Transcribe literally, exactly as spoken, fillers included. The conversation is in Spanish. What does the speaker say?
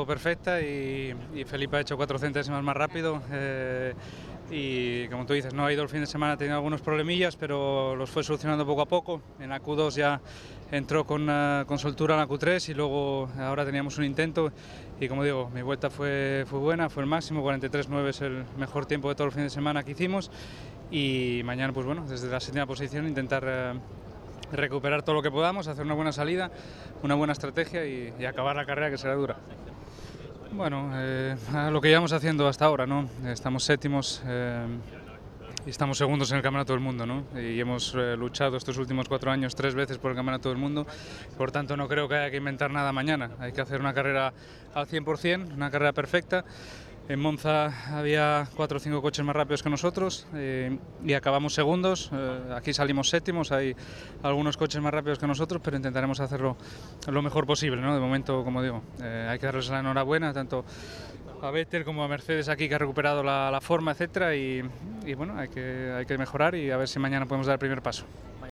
hecho perfecta y, y Felipe ha hecho cuatro centésimas más rápido. Eh, y como tú dices, no ha ido el fin de semana, ha tenido algunos problemillas, pero los fue solucionando poco a poco. En la Q dos ya entró con, uh, con soltura en la Q tres y luego ahora teníamos un intento y como digo, mi vuelta fue, fue buena, fue el máximo, cuarenta y tres nueve es el mejor tiempo de todo el fin de semana que hicimos y mañana pues bueno, desde la séptima posición intentar uh, recuperar todo lo que podamos, hacer una buena salida, una buena estrategia y, y acabar la carrera que será dura. Bueno, eh, lo que llevamos haciendo hasta ahora, ¿no? Estamos séptimos eh, y estamos segundos en el Campeonato del Mundo, ¿no? Y hemos eh, luchado estos últimos cuatro años tres veces por el Campeonato del Mundo, por tanto no creo que haya que inventar nada mañana. Hay que hacer una carrera al cien por cien, una carrera perfecta. En Monza había cuatro o cinco coches más rápidos que nosotros eh, y acabamos segundos. Eh, aquí salimos séptimos, hay algunos coches más rápidos que nosotros, pero intentaremos hacerlo lo mejor posible, ¿no? De momento, como digo, eh, hay que darles la enhorabuena tanto a Vettel como a Mercedes aquí que ha recuperado la, la forma, etcétera. Y, y bueno, hay que, hay que mejorar y a ver si mañana podemos dar el primer paso.